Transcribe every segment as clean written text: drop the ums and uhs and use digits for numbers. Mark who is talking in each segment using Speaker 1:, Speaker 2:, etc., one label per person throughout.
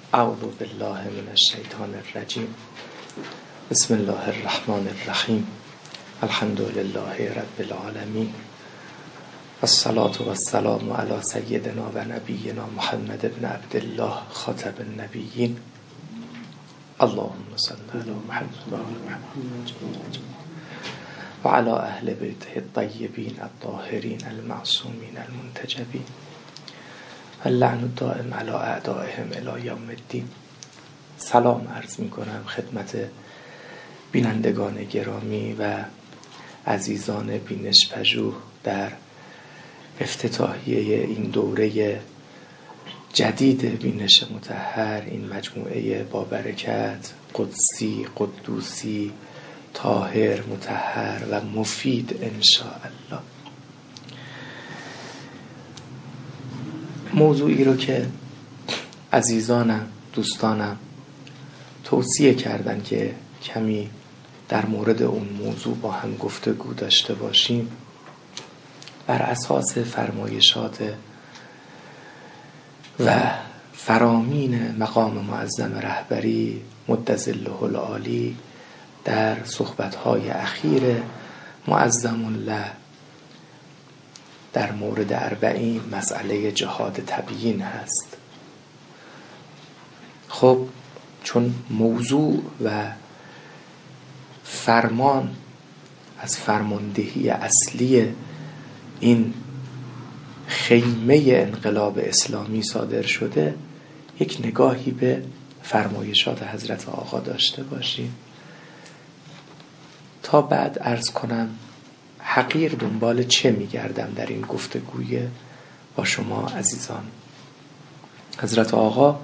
Speaker 1: اعوذ بالله من الشیطان الرجیم. بسم الله الرحمن الرحیم. الحمد لله رب العالمین. الصلاة والسلام علی سیدنا و نبینا محمد بن عبدالله خاتم النبیین. اللهم صل علی محمد و آل محمد و علی اهل بیته الطیبین الطاهرین المعصومین المنتجبین. اللعن الدائم علی اعدائهم الی یوم الدین. سلام عرض می کنم خدمت بینندگان گرامی و عزیزان بینش پژوه در افتتاحیه این دوره جدید بینش مطهر، این مجموعه با برکت، قدسی، قدوسی، طاهر، مطهر و مفید انشاءالله. موضوعی رو که عزیزانم، دوستانم توصیه کردن که کمی در مورد اون موضوع با هم گفتگو داشته باشیم، بر اساس فرمایشات و فرامین مقام معظم رهبری مد ظله العالی در صحبت‌های اخیر معظم الله در مورد 40 مسئله جهاد تبیین هست. خب چون موضوع و فرمان از فرماندهی اصلی این خیمه انقلاب اسلامی صادر شده، یک نگاهی به فرمایشات حضرت آقا داشته باشیم تا بعد عرض کنم حقیر دنبال چه میگردم در این گفتگوی با شما عزیزان. حضرت آقا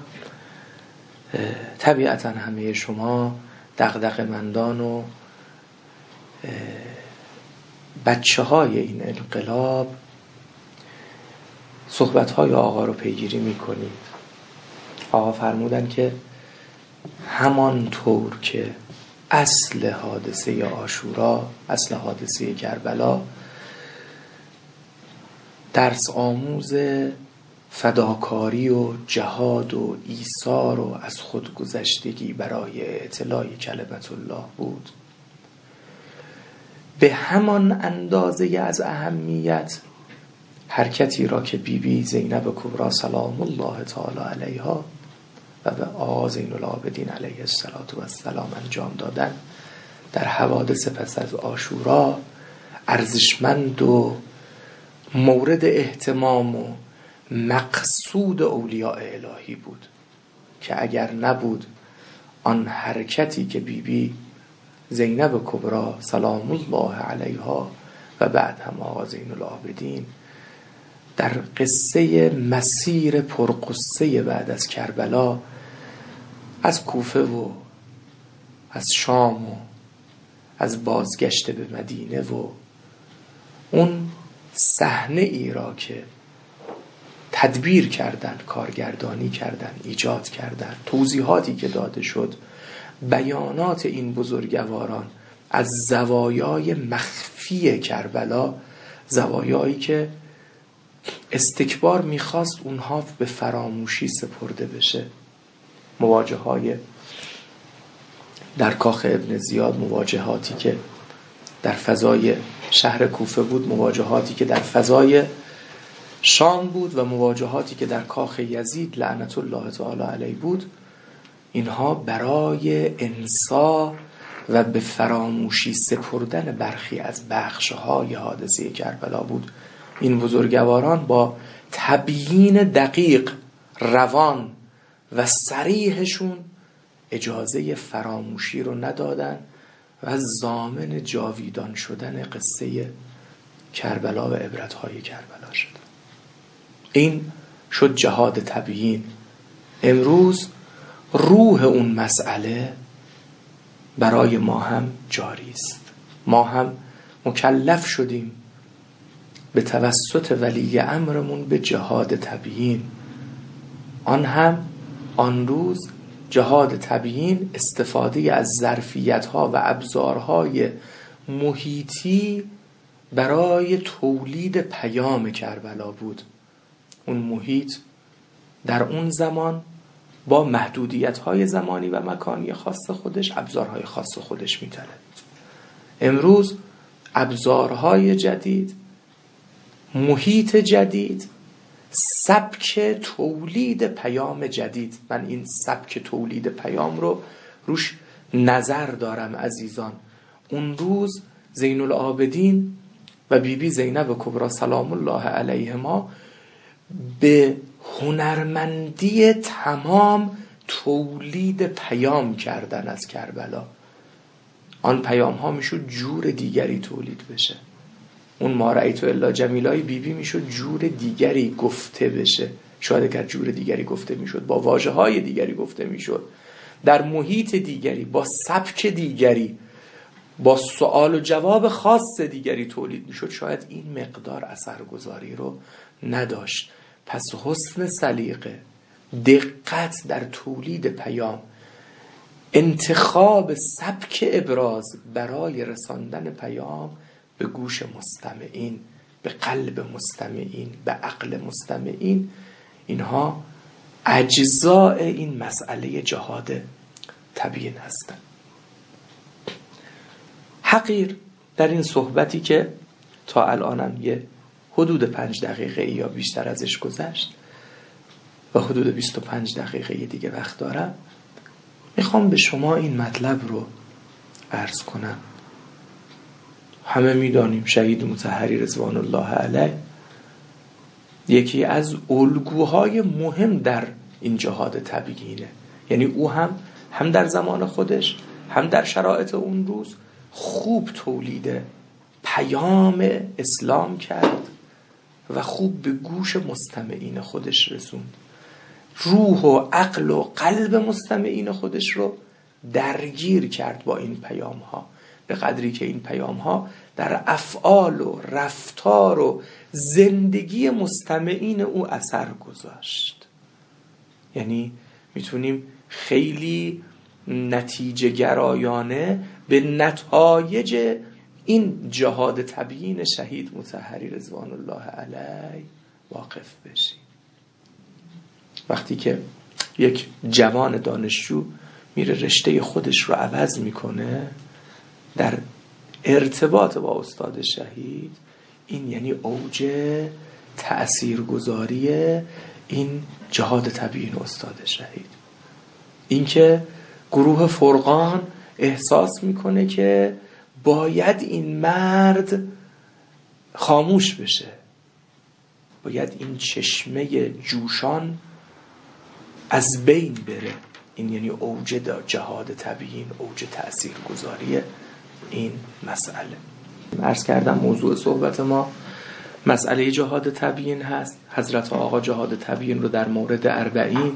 Speaker 1: طبیعتا همه شما دغدغه‌مندان و بچه های این انقلاب صحبت های آقا رو پیگیری میکنید. آقا فرمودن که همانطور که اصل حادثه عاشورا، اصل حادثه کربلا درس آموز فداکاری و جهاد و ایثار و از خودگذشتگی برای اعتلاء کلمت الله بود، به همان اندازه از اهمیت حرکتی را که بی زینب کبری سلام الله تعالی علیها و به آقا زین العابدین علیه السلام انجام دادن در حوادث پس از عاشورا ارزشمند و مورد اهتمام و مقصود اولیاء الهی بود که اگر نبود آن حرکتی که بی زینب کبری سلام الله علیها و بعد هم آقا زین العابدین در قصه مسیر پرقصه بعد از کربلا از کوفه و از شام و از بازگشت به مدینه و اون صحنه ای را که تدبیر کردن، کارگردانی کردن، ایجاد کردن، توضیحاتی که داده شد، بیانات این بزرگواران از زوایای مخفی کربلا، زوایایی که استکبار میخواست اونها به فراموشی سپرده بشه. مواجه های در کاخ ابن زیاد، مواجهاتی که در فضای شهر کوفه بود، مواجهاتی که در فضای شام بود و مواجهاتی که در کاخ یزید لعنت الله تعالی علیه بود، اینها برای انسا و به فراموشی سپردن برخی از بخش‌های حادثه کربلا بود. این بزرگواران با تبیین دقیق، روان و صریحشون اجازه فراموشی رو ندادن و ضامن جاویدان شدن قصه کربلا و عبرت‌های کربلا شدن. این شد جهاد تبیین. امروز روح اون مسئله برای ما هم جاری است. ما هم مکلف شدیم به توسط ولی امرمون به جهاد تبیین. آن هم آن روز جهاد تبیین استفاده از ظرفیت‌ها و ابزارهای محیطی برای تولید پیام کربلا بود. اون محیط در اون زمان با محدودیت‌های زمانی و مکانی خاص خودش ابزارهای خاص خودش می‌طلبید. امروز ابزارهای جدید، محیط جدید، سبک تولید پیام جدید، من این سبک تولید پیام رو روش نظر دارم عزیزان. اون روز زین العابدین و بیبی زینب کبری سلام الله علیهما به هنرمندی تمام تولید پیام کردن از کربلا. آن پیام ها میشد جور دیگری تولید بشه. اون ما رأیت الا جمیلای بیبی میشد جور دیگری گفته بشه. شاید اگر جور دیگری گفته میشد، با واژه های دیگری گفته میشد، در محیط دیگری، با سبک دیگری، با سوال و جواب خاص دیگری تولید میشد، شاید این مقدار اثرگذاری رو نداشت. پس حسن سلیقه، دقت در تولید پیام، انتخاب سبک ابراز برای رساندن پیام به گوش مستمعین، به قلب مستمعین، به عقل مستمعین، اینها اجزاء این مسئله جهاد تبیین هستند. حقیر در این صحبتی که تا الانم یه حدود 5 دقیقه یا بیشتر ازش گذشت و حدود 25 دقیقه دیگه وقت دارم، میخوام به شما این مطلب رو عرض کنم. همه میدانیم شهید مطهری رضوان الله علیه یکی از الگوهای مهم در این جهاد تبیینه. یعنی او هم در زمان خودش، هم در شرایط اون روز خوب تولید پیام اسلام کرد و خوب به گوش مستمعین خودش رسوند. روح و عقل و قلب مستمعین خودش رو درگیر کرد با این پیام ها، به قدری که این پیام ها در افعال و رفتار و زندگی مستمعین او اثر گذاشت. یعنی میتونیم خیلی نتیجه گرایانه به نتایج این جهاد تبیین شهید مطهری رضوان الله علیه واقف بشیم. وقتی که یک جوان دانشجو میره رشته خودش رو عوض میکنه در ارتباط با استاد شهید، این یعنی اوج تأثیرگذاری این جهاد تبیین استاد شهید. این که گروه فرقان احساس میکنه که باید این مرد خاموش بشه، باید این چشمه جوشان از بین بره. این یعنی اوج جهاد تبیین، اوج تأثیرگذاری این مسئله. عرض کردم موضوع صحبت ما مسئله جهاد تبیین هست. حضرت آقا جهاد تبیین رو در مورد 40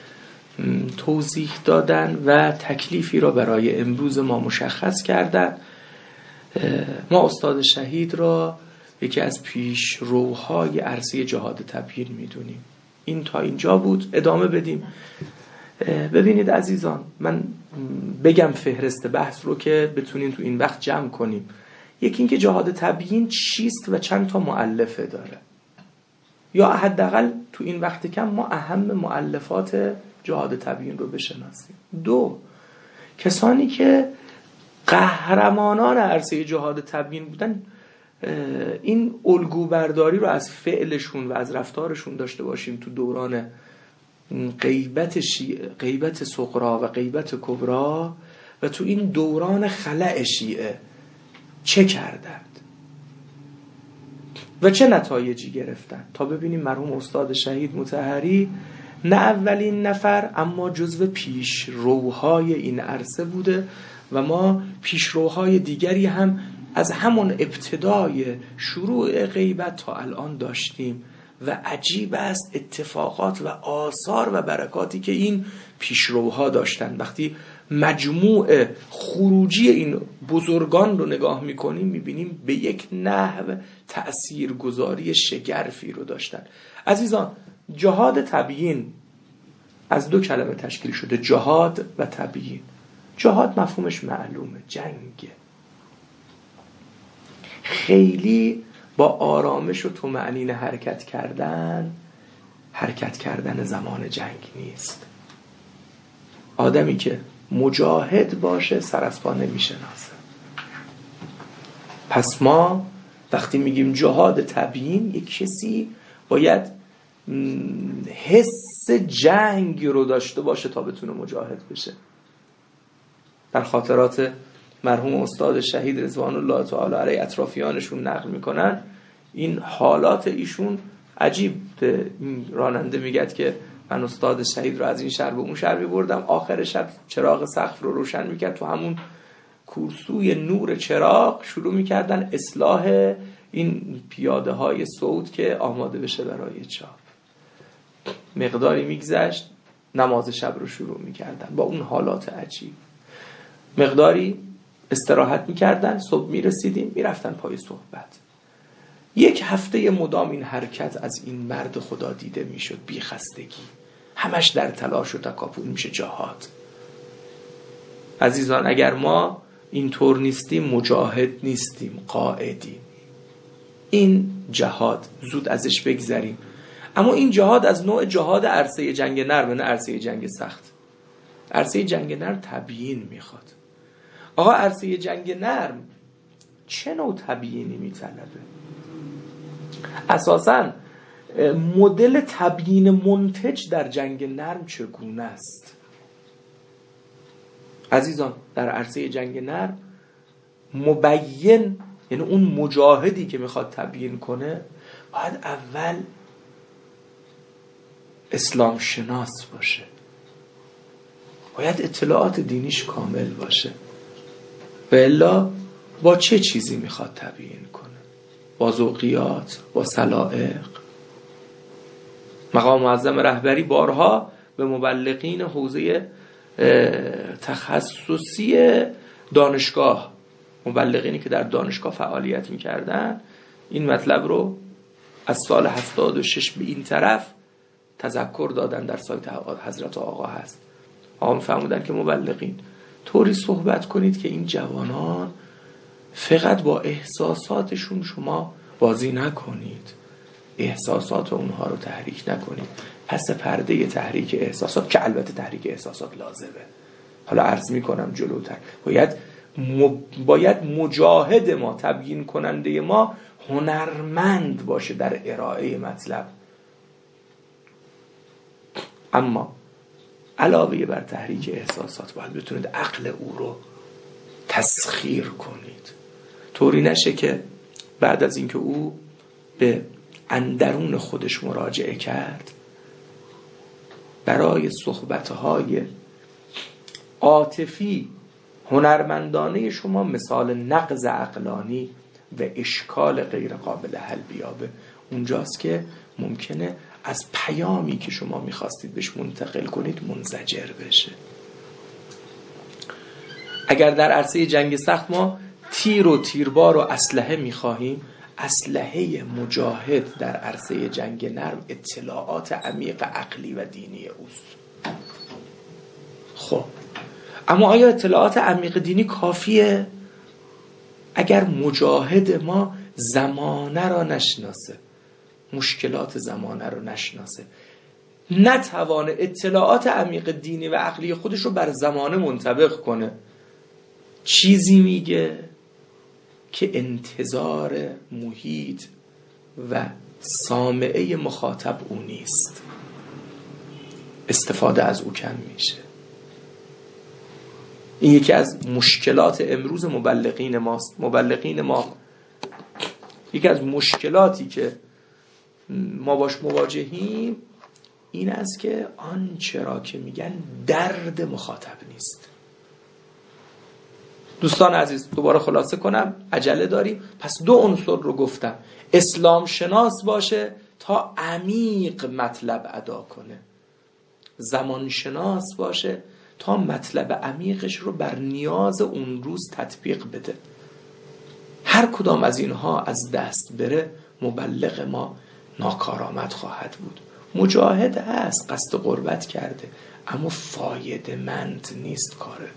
Speaker 1: توضیح دادن و تکلیفی را برای امروز ما مشخص کردن. ما استاد شهید را یکی از پیشروهای عرصه جهاد تبیین میدونیم. این تا اینجا بود، ادامه بدیم. ببینید عزیزان، من بگم فهرست بحث رو که بتونین تو این وقت جمع کنیم. یکی این که جهاد تبیین چیست و چند تا مؤلفه داره، یا حداقل تو این وقت کم ما اهم مؤلفات جهاد تبیین رو بشناسیم. 2، کسانی که قهرمانان عرصه جهاد تبیین بودن، این الگو برداری رو از فعلشون و از رفتارشون داشته باشیم تو دوران غیبت صغرا و غیبت کبرا و تو این دوران خلأ شیعه چه کردند و چه نتایجی گرفتن، تا ببینیم مرحوم استاد شهید مطهری نه اولین نفر اما جزو پیشروهای این عرصه بوده و ما پیشروهای دیگری هم از همون ابتدای شروع غیبت تا الان داشتیم و عجیب است اتفاقات و آثار و برکاتی که این پیشروها داشتن. وقتی مجموع خروجی این بزرگان رو نگاه میکنیم میبینیم به یک نحو تأثیرگذاری شگرفی رو داشتن. عزیزان، جهاد تبیین از 2 کلمه تشکیل شده، جهاد و تبیین. جهاد مفهومش معلومه، جنگه. خیلی با آرامش و طمأنینه حرکت کردن زمان جنگ نیست. آدمی که مجاهد باشه سر از پا نمیشناسه. پس ما وقتی میگیم جهاد تبیین، یک کسی باید حس جنگ رو داشته باشه تا بتونه مجاهد بشه. در خاطرات مرحوم استاد شهید رضوان الله تعالی علیه اطرافیانشون نقل میکنن، این حالات ایشون عجیب. این راننده میگه که من استاد شهید رو از این شهر به اون شهر میبردم، آخر شب چراغ سقف رو روشن میکرد، تو همون کورسوی نور چراغ شروع میکردن اصلاح این پیاده های صعود که آماده بشه برای چاپ. مقداری میگذشت نماز شب رو شروع میکردن با اون حالات عجیب. مقداری استراحت میکردن، صبح میرسیدیم میرفتن پای صحبت. یک هفته مدام این حرکت از این مرد خدا دیده میشد، بی خستگی، همش در تلاش و تکاپو. میشه جهاد. عزیزان اگر ما اینطور نیستیم مجاهد نیستیم، قائدیم. این جهاد زود ازش بگذریم. اما این جهاد از نوع جهاد عرصه جنگ نرم، نه عرصه جنگ سخت. عرصه جنگ نرم تبیین میخواد. آقا عرصه جنگ نرم چه نوع تبیینی میطلبه؟ اساساً مدل تبیین منتج در جنگ نرم چگونه است؟ عزیزان در عرصه جنگ نرم مبین، یعنی اون مجاهدی که میخواد تبیین کنه باید اول اسلام شناس باشه، باید اطلاعات دینیش کامل باشه. و الا با چه چیزی میخواد تبیین کنه؟ با ذوقیات، با سلائق. مقام معظم رهبری بارها به مبلغین حوزه تخصصی دانشگاه، مبلغینی که در دانشگاه فعالیت میکردن، این مطلب رو از سال 76 به این طرف تذکر دادن. در سایت حضرت آقا هست. آقا فرمودن که مبلغین طوری صحبت کنید که این جوانان فقط با احساساتشون شما بازی نکنید، احساسات اونها رو تحریک نکنید. پس پرده تحریک احساسات، که البته تحریک احساسات لازمه، حالا عرض میکنم جلوتر، باید مجاهد ما، تبیین کننده ما هنرمند باشه در ارائه مطلب. اما علاوه بر تحریک احساسات باید بتونید عقل او رو تسخیر کنید، طوری نشه که بعد از اینکه او به اندرون خودش مراجعه کرد، برای صحبتهای عاطفی هنرمندانه شما مثال نقض عقلانی و اشکال غیر قابل حل بیابه. اونجاست که ممکنه از پیامی که شما میخواستید بهش منتقل کنید منزجر بشه. اگر در عرصه جنگ سخت ما تیر و تیربار و اسلحه میخواهیم، اسلحه مجاهد در عرصه جنگ نرم اطلاعات عمیق عقلی و دینی اوست. خب اما آیا اطلاعات عمیق دینی کافیه؟ اگر مجاهد ما زمانه را نشناسه، مشکلات زمانه رو نشناسه، نتوانه اطلاعات عمیق دینی و عقلی خودش رو بر زمانه منطبق کنه، چیزی میگه که انتظار محیط و سامعه مخاطب او نیست، استفاده از او کم میشه. این یکی از مشکلات امروز مبلغین ماست. مبلغین ما یکی از مشکلاتی که ما باش مواجهیم این است که آنچه را که میگن درد مخاطب نیست. دوستان عزیز دوباره خلاصه کنم، عجله داریم. پس دو عنصر رو گفتم، اسلام شناس باشه تا عمیق مطلب ادا کنه، زمان شناس باشه تا مطلب عمیقش رو بر نیاز اون روز تطبیق بده. هر کدام از اینها از دست بره مبلغ ما ناکارآمد خواهد بود. مجاهد هست، قصد قربت کرده، اما فایده مند نیست کاره.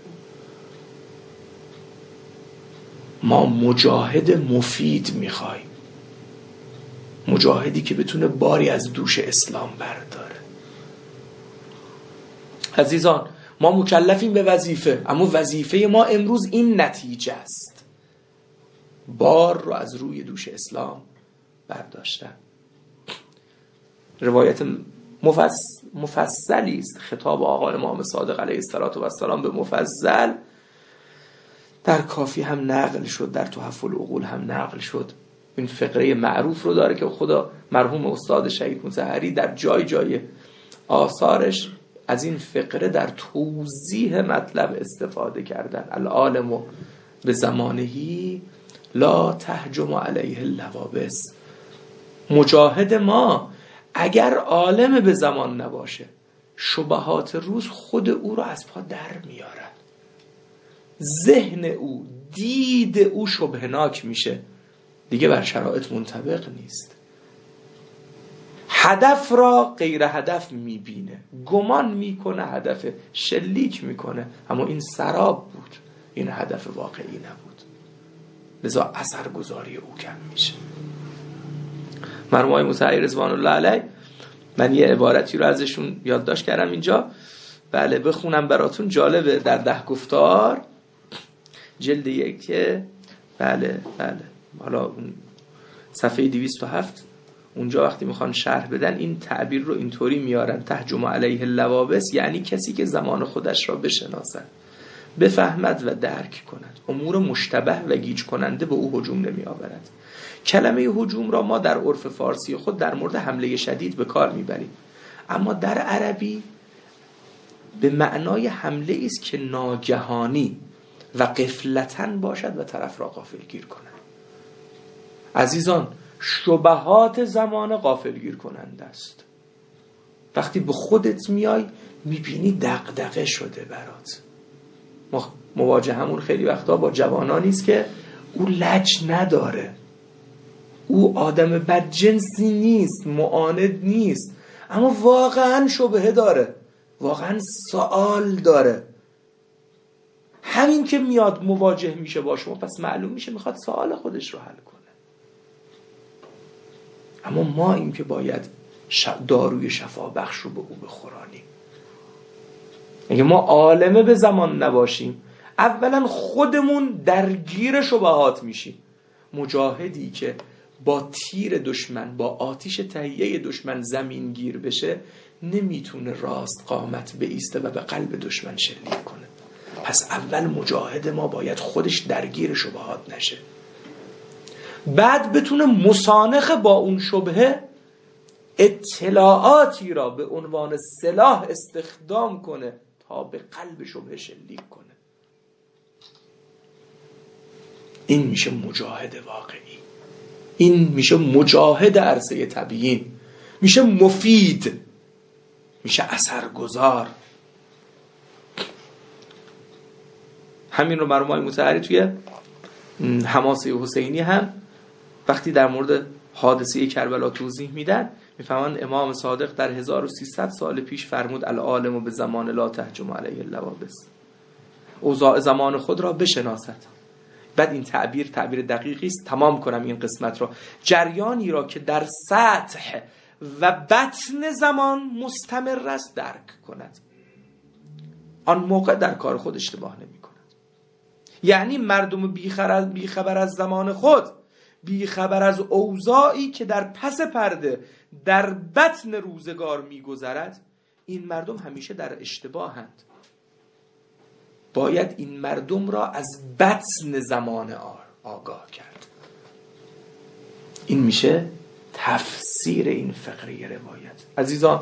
Speaker 1: ما مجاهد مفید میخوایم، مجاهدی که بتونه باری از دوش اسلام برداره. عزیزان ما مکلفیم به وظیفه، اما وظیفه ما امروز این نتیجه است. بار رو از روی دوش اسلام برداشتن. روایت مفصلی است، خطاب آقا امام صادق علیه السلام به مفضل در کافی هم نقل شد، در تحف العقول هم نقل شد. این فقره معروف رو داره که خدا مرحوم استاد شهید مطهری در جای جای آثارش از این فقره در توضیح مطلب استفاده کردن. العالم به زمانهی لا تهجم علیه اللوابس. مجاهد ما اگر عالم به زمان نباشه، شبهات روز خود او رو از پا در میارن، ذهن او، دید او شبهناک میشه، دیگه بر شرایط منطبق نیست، هدف را غیر هدف میبینه، گمان میکنه هدف، شلیک میکنه، اما این سراب بود، این هدف واقعی نبود، لذا اثرگذاری او کم میشه. مرحوم آقای مطهری رضوان الله علیه، من یه عبارتی رو ازشون یادداشت کردم اینجا، بله بخونم براتون، جالبه، در 10 گفتار جلد 1، بله حالا اون صفحه 207 اونجا وقتی میخوان شرح بدن این تعبیر رو اینطوری میارن: تهجم علیه اللوابس، یعنی کسی که زمان خودش را بشناسد، بفهمد و درک کند، امور مشتبه و گیج کننده به او هجوم نمی آورد. کلمه هجوم را ما در عرف فارسی خود در مورد حمله شدید به کار میبریم، اما در عربی به معنای حمله است که ناگهانی و غفلتاً باشد و طرف را غافلگیر کند. عزیزان، شبهات زمان غافلگیر کننده است. وقتی به خودت میای میبینی دغدغه شده برات. مواجه همون خیلی وقتا با جوانانی است که او لج نداره، او آدم بدجنسی نیست، معاند نیست، اما واقعا شبهه داره، واقعا سوال داره. همین که میاد مواجه میشه با شما، پس معلوم میشه میخواد سوال خودش رو حل کنه. اما ما این که باید داروی شفا بخش رو به او بخورانیم. اگه ما عالمه به زمان نباشیم، اولا خودمون درگیر شبهات میشیم. مجاهدی که با تیر دشمن، با آتش تهیه دشمن زمین گیر بشه، نمیتونه راست قامت بایسته و به قلب دشمن شلیک کنه. پس اول مجاهد ما باید خودش درگیر شبهات نشه، بعد بتونه مسانخ با اون شبهه اطلاعاتی را به عنوان سلاح استخدام کنه تا به قلب شبهه شلیک کنه. این میشه مجاهد واقعی، این میشه مجاهد عرصه تبیین، میشه مفید، میشه اثرگذار. همین رو مرحوم آقای مطهری توی حماسه حسینی هم وقتی در مورد حادثه کربلا توضیح میدن، میفهمن امام صادق در 1300 سال پیش فرمود: العالم به زمان لا تهجم علیه اللوابس. اوضاع زمان خود را بشناسد. بعد این تعبیر دقیقی است. تمام کنم این قسمت را. جریانی را که در سطح و بطن زمان مستمر است درک کند، آن موقع در کار خود اشتباه نمی کند. یعنی مردم بیخبر از زمان خود، بیخبر از اوضاعی که در پس پرده در بطن روزگار میگذرد، این مردم همیشه در اشتباهند. باید این مردم را از بطن زمان آگاه کرد. این میشه تفسیر این فقره روایت. عزیزان،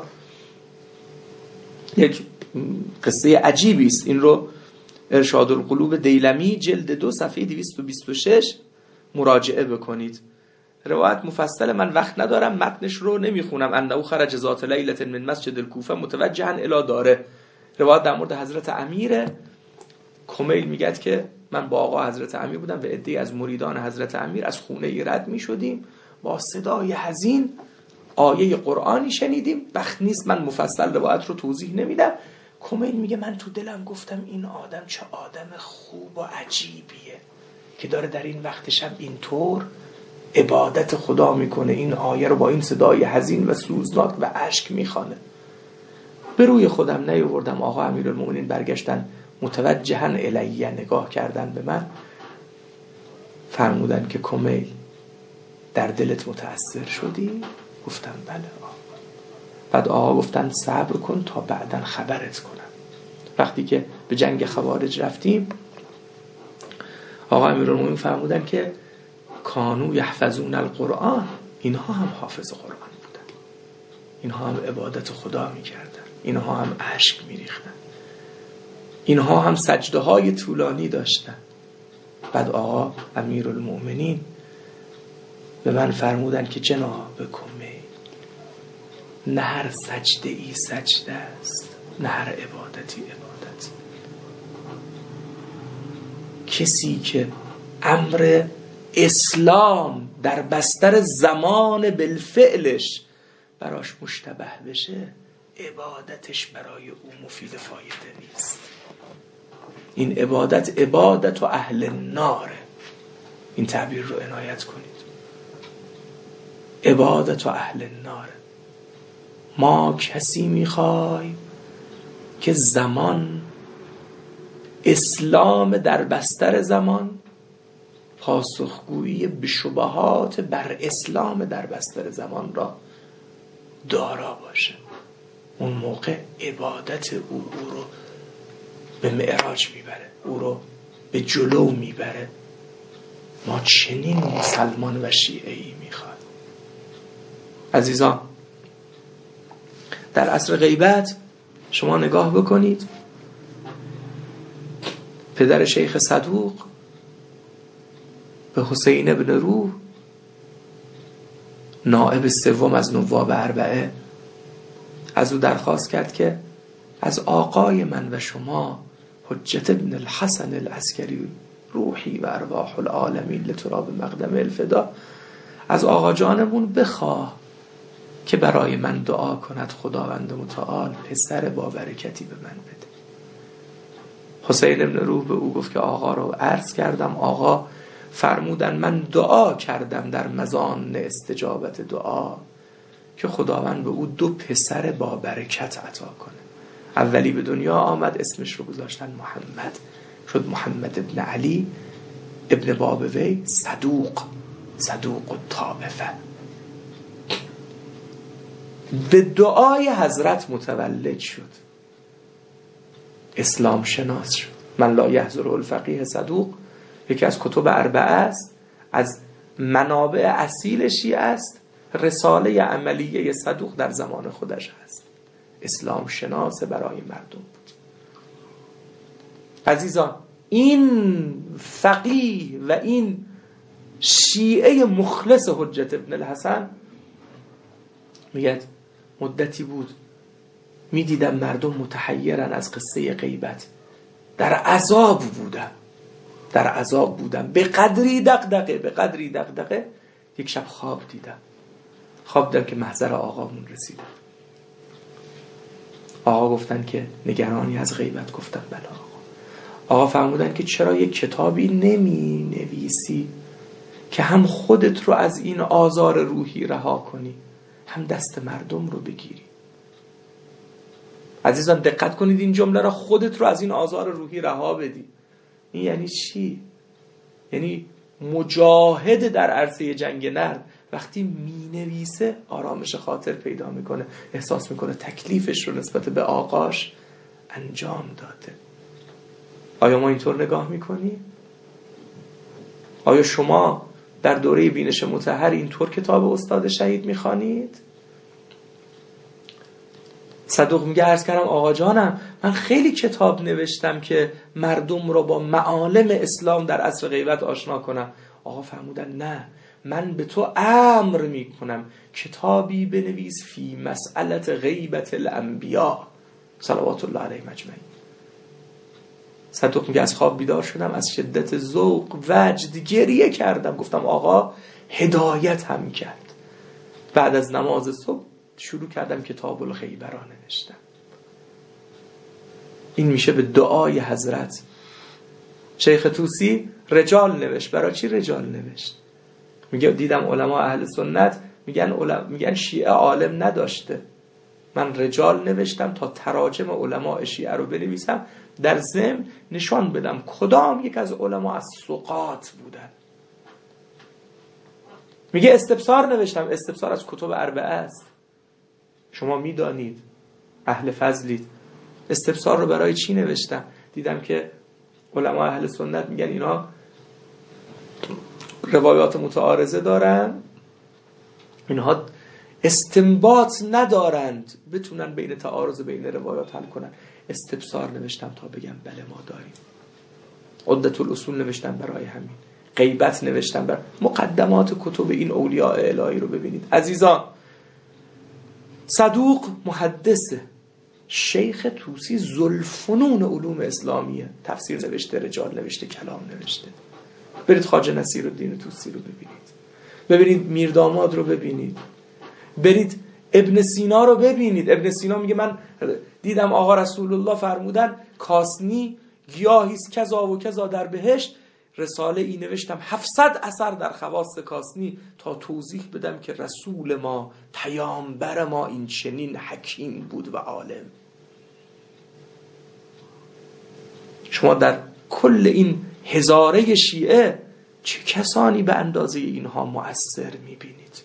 Speaker 1: یک قصه عجیبی است. این رو ارشاد القلوب دیلمی جلد 2 صفحه 226 مراجعه بکنید. روایت مفصل، من وقت ندارم متنش رو نمیخونم. انه خرج ذات لیلة من مسجد الکوفه متوجها الی داره. روایت در مورد حضرت امیر کمیل میگه که من با آقا حضرت امیر بودم و عده‌ای از مریدان حضرت امیر از خونه ای رد میشدیم، با صدای حزین آیه قرآنی شنیدیم. وقت نیست من مفصل روایت رو توضیح نمیدم. کمیل میگه من تو دلم گفتم این آدم چه آدم خوب و عجیبیه که داره در این وقت شب اینطور عبادت خدا میکنه، این آیه رو با این صدای حزین و سوزناک و اشک میخوانه. به روی خودم نیاوردم. آقا امیرالمومنین برگشتن متوجها الیه نگاه کردن به من، فرمودن که کمیل در دلت متأثر شدی؟ گفتم بله آقا. بعد آقا گفتن صبر کن تا بعداً خبرت کنم. وقتی که به جنگ خوارج رفتیم آقا امیرالمومنین فرمودن که کانو یحفظون القرآن، اینها هم حافظ قرآن بودن، اینها هم عبادت خدا میکردن، اینها هم اشک میریختن، اینها هم سجده های طولانی داشتن. بعد آقا امیرالمومنین به من فرمودن که جناب کمیل، نه هر سجده ای سجده است، نه هر عبادتی عبادت. کسی که امر اسلام در بستر زمان بالفعلش براش مشتبه بشه، عبادتش برای او مفید فایده نیست. این عبادت و اهل الناره. این تعبیر رو عنایت کنید، عبادت و اهل الناره. ما کسی میخوای که زمان، اسلام در بستر زمان، پاسخگویی به شبهات بر اسلام در بستر زمان را دارا باشه. اون موقع عبادت او رو به معراج میبره، او رو به جلو میبره. ما چنین مسلمان و شیعه‌ای میخوایم. عزیزان، در عصر غیبت شما نگاه بکنید، پدر شیخ صدوق به حسین ابن روح، نائب سوم از نواب اربعه، از او درخواست کرد که از آقای من و شما حجت ابن الحسن العسکری روحی و ارواح العالمین لتراب مقدم الفدا، از آقا جانمون بخواه که برای من دعا کند خداوند متعال پسر با برکتی به من بده. حسین ابن روح به او گفت که آقا رو عرض کردم، آقا فرمودن من دعا کردم در مزان استجابت دعا که خداوند به او 2 پسر با برکت عطا کنه. اولی به دنیا آمد، اسمش رو گذاشتن محمد، شد محمد ابن علی ابن بابوی صدوق الطائفه. به دعای حضرت متولد شد، اسلام شناس شد. من لا یحضر الفقیه صدوق یکی از کتب اربعه است، از منابع اصیل شیعه است. رساله عملیه صدوق در زمان خودش هست، اسلام شناس برای مردم بود. عزیزان، این فقیه و این شیعه مخلص حجت ابن الحسن میگه مدتی بود میدیدم مردم متحیرن از قصه غیبت، در عذاب بودم به قدری دغدغه. یک شب خواب دیدم که محضر آقامون رسیدم. آقا گفتن که نگرانی از غیبت؟ گفتم بله آقا فرمودن که چرا یک کتابی نمی نویسی که هم خودت رو از این آزار روحی رها کنی، هم دست مردم رو بگیری. عزیزان دقت کنید این جمله را، خودت رو از این آزار روحی رها بدی. این یعنی چی؟ یعنی مجاهد در عرصه جنگ نرد وقتی مینویسه آرامش خاطر پیدا میکنه، احساس میکنه تکلیفش رو نسبت به آقاش انجام داده. آیا ما اینطور نگاه میکنیم؟ آیا شما در دوره بینش مطهر اینطور کتاب استاد شهید میخوانید؟ صدوق میگه عرض کردم آقا جانم من خیلی کتاب نوشتم که مردم رو با معالم اسلام در عصر غیبت آشنا کنم. آقا فرمودن نه، من به تو امر میکنم کتابی بنویس فی مسئلت غیبت الانبیاء صلوات الله علیهم اجمعین. صدوق میگه از خواب بیدار شدم، از شدت ذوق وجد گریه کردم. گفتم آقا هدایت هم کرد. بعد از نماز صبح شروع کردم کتاب الخیبه را نوشتم. این میشه به دعای حضرت. شیخ طوسی رجال نوشت. برای چی رجال نوشت؟ میگه دیدم علما اهل سنت میگن شیعه عالم نداشته. من رجال نوشتم تا تراجم علماء شیعه رو بنویسم، در ضمن نشان بدم کدام یک از علما از ثقات بودن. میگه استبصار نوشتم. استبصار از کتب اربعه است. شما میدانید اهل فضلید. استبصار رو برای چی نوشتم؟ دیدم که علما اهل سنت میگن اینا روایات متعارضه دارن، اینها استنباط ندارند بتونن بین تعارض بین روایات حل کنن. استبصار نوشتم تا بگم بله ما داریم. عدة الاصول نوشتم برای همین. غیبت نوشتم برای مقدمات کتب این اولیاء الهی رو ببینید عزیزان. صدوق محدثه، شیخ طوسی ذوالفنون علوم اسلامیه، تفسیر نوشته، رجال نوشته، کلام نوشته. برید خواجه نصیرالدین طوسی رو ببینید میرداماد رو ببینید، برید ابن سینا رو ببینید. ابن سینا میگه من دیدم آقا رسول الله فرمودن کاسنی گیاهیست کذا و کذا در بهشت. رساله ای نوشتم 700 اثر در خواص کاسنی تا توضیح بدم که رسول ما پیامبر ما این چنین حکیم بود و عالم. شما در کل این هزاره شیعه چه کسانی به اندازه اینها مؤثر میبینید؟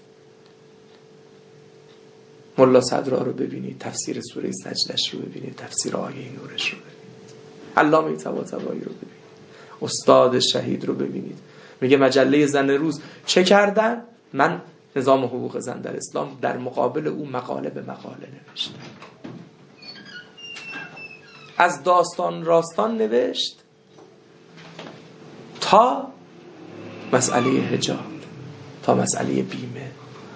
Speaker 1: ملا صدرا رو ببینید، تفسیر سوره سجدش رو ببینید، تفسیر آیه نورش رو ببینید، علامه طباطبایی رو ببینید، استاد شهید رو ببینید. میگه مجله زن روز چه کردن؟ من نظام حقوق زن در اسلام در مقابل او مقاله به مقاله نوشتم. از داستان راستان نوشت تا مسئله حجاب، تا مسئله بیمه،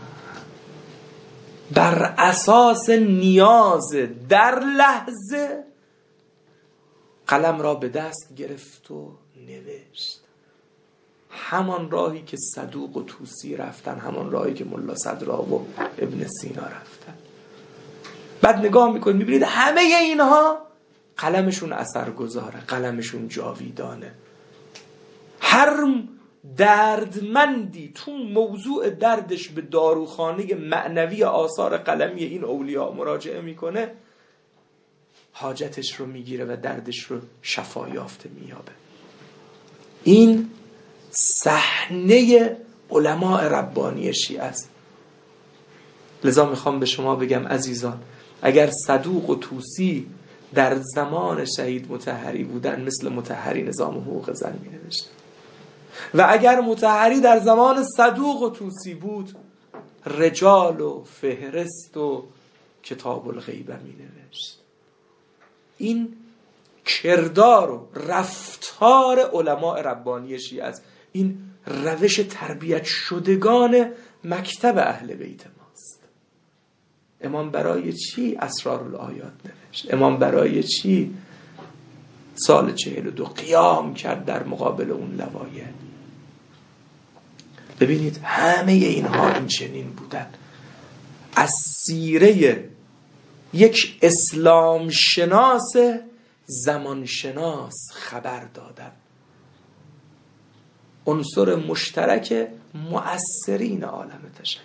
Speaker 1: بر اساس نیاز در لحظه قلم را به دست گرفت و نوشت. همان راهی که صدوق و طوسی رفتن، همان راهی که ملا صدرا و ابن سینا رفتن. بعد نگاه میکنید میبینید همه اینها قلمشون اثرگذاره، قلمشون جاویدانه. هر دردمندی تو موضوع دردش به داروخانه معنوی آثار قلمی این اولیاء مراجعه میکنه، حاجتش رو میگیره و دردش رو شفا یافته مییابه. این صحنه علماء ربانی شیعه است. لذا میخوام به شما بگم عزیزان، اگر صدوق و طوسی در زمان شهید مطهری بودن، مثل مطهری نظام حقوق زن می نوشت. و اگر مطهری در زمان صدوق و طوسی بود، رجال و فهرست و کتاب الغیبه می نوشت. این کردار و رفتار علماء ربانی شیعه است. این روش تربیت شدگان مکتب اهل بیت ماست. امام برای چی اسرارالآیات نوشت؟ امام برای چی سال 42 قیام کرد در مقابل اون لوایح؟ ببینید همه اینها این چنین بودن. از سیره یک اسلام شناس زمان شناس خبر دادن. عنصر مشترک مؤثرین عالم تشیع.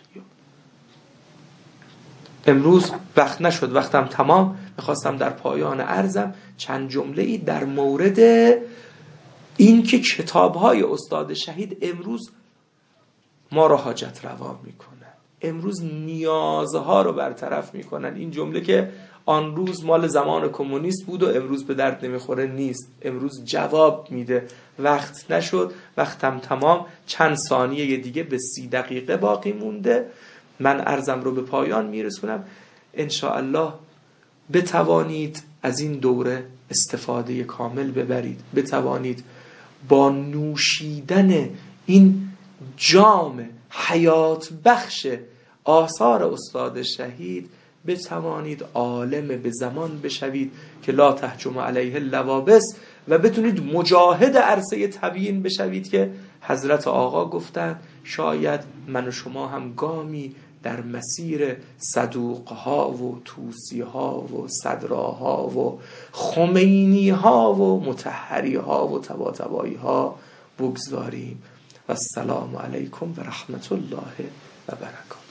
Speaker 1: امروز وقت نشد، وقتم تمام. میخواستم در پایان عرضم چند جمله‌ای در مورد این که کتاب‌های استاد شهید امروز ما را حاجت روا میکنن، امروز نیازها رو برطرف میکنن. این جمله که آن روز مال زمان کمونیست بود و امروز به درد نمیخوره نیست، امروز جواب میده. وقت نشد، وقتم تمام. چند ثانیه دیگه به 30 دقیقه باقی مونده. من عرضم رو به پایان میرسونم. انشاءالله بتوانید از این دوره استفاده کامل ببرید، بتوانید با نوشیدن این جام حیات بخش آثار استاد شهید بتوانید عالم به زمان بشوید که لا تهجم علیه اللوابس، و بتونید مجاهد عرصه تبیین بشوید که حضرت آقا گفتن شاید من و شما هم گامی در مسیر صدوقها و طوسیها و صدراها و خمینیها و مطهریها و طباطباییها بگذاریم. و السلام علیکم و رحمت الله و برکاته.